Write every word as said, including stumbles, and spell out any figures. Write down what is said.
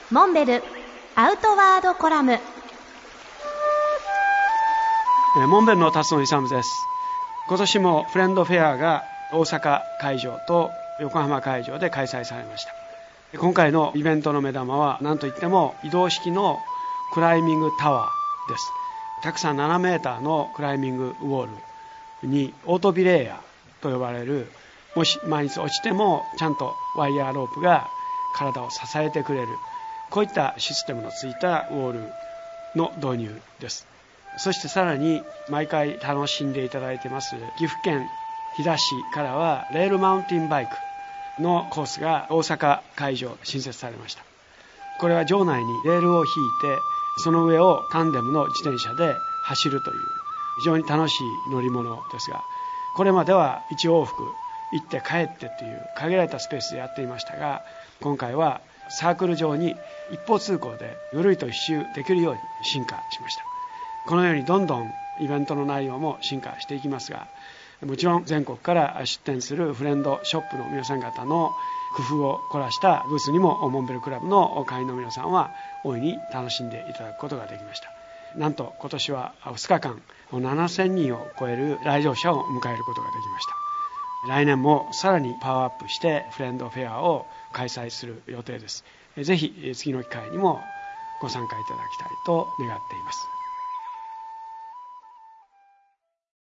モンベルアウトワードコラム。 モンベルの辰野勇です。今年もフレンドフェアが大阪会場と横浜会場で開催されました。今回のイベントの目玉は何といっても移動式のクライミングタワーです。高さななメーターのクライミングウォールにオートビレイヤーと呼ばれる、もし毎日落ちてもちゃんとワイヤーロープが体を支えてくれる、こういったシステムのついたウォールの導入です。そしてさらに毎回楽しんでいただいてます岐阜県飛騨市からはレールマウンテンバイクのコースが大阪会場新設されました。これは場内にレールを引いて、その上をタンデムの自転車で走るという非常に楽しい乗り物ですが、これまではいち往復行って帰ってという限られたスペースでやっていましたが、今回はサークル上に一方通行でぐるりと一周できるように進化しました。このようにどんどんイベントの内容も進化していきますが、もちろん全国から出展するフレンドショップの皆さん方の工夫を凝らしたブースにもモンベルクラブの会員の皆さんは大いに楽しんでいただくことができました。なんと今年はふつかかんななせんにんを超える来場者を迎えることができました。来年もさらにパワーアップしてフレンドフェアを開催する予定です。ぜひ次の機会にもご参加いただきたいと願っています。